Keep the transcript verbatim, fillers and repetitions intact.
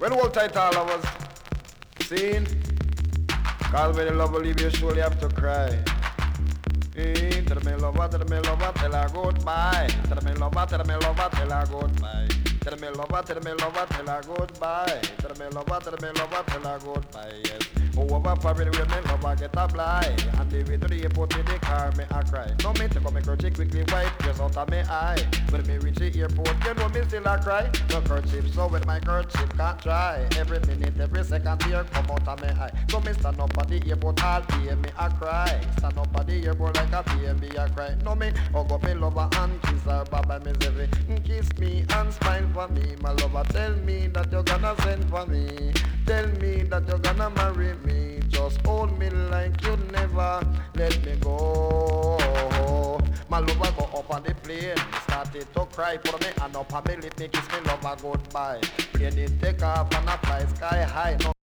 Well, hold tight all of us. Seen? Cause when the love will leave you, surely have to cry. Eh, tell me lover, tell me lover, tell her goodbye. Tell me lover, tell me lover, tell her goodbye. Tell me lover, tell me lover, tell her goodbye. Tell me lover, tell me lover, tell her goodbye. Yes. Whoever foreign with me lover get a blind. And the way to the airport in the car, me a cry. No me take up my kerchief quickly wipe tears out of me eye. When me reach the airport, you know me still a cry. No kerchief, so when my kerchief can't dry. Every minute, every second tear come out of me eye. So me stand up at the airport, all day me a cry. Stand up at the airport like a baby a cry. No me hug up me lover and kiss her, baba me say kiss me and smile for me, my lover. Tell me that you're gonna send for me. Tell me that you're gonna marry me. Just hold me like you never let me go. My lover go up on the plane, started to cry. Put me hand up on me lip, me kiss me lover goodbye. Plane it take off and I fly sky high. No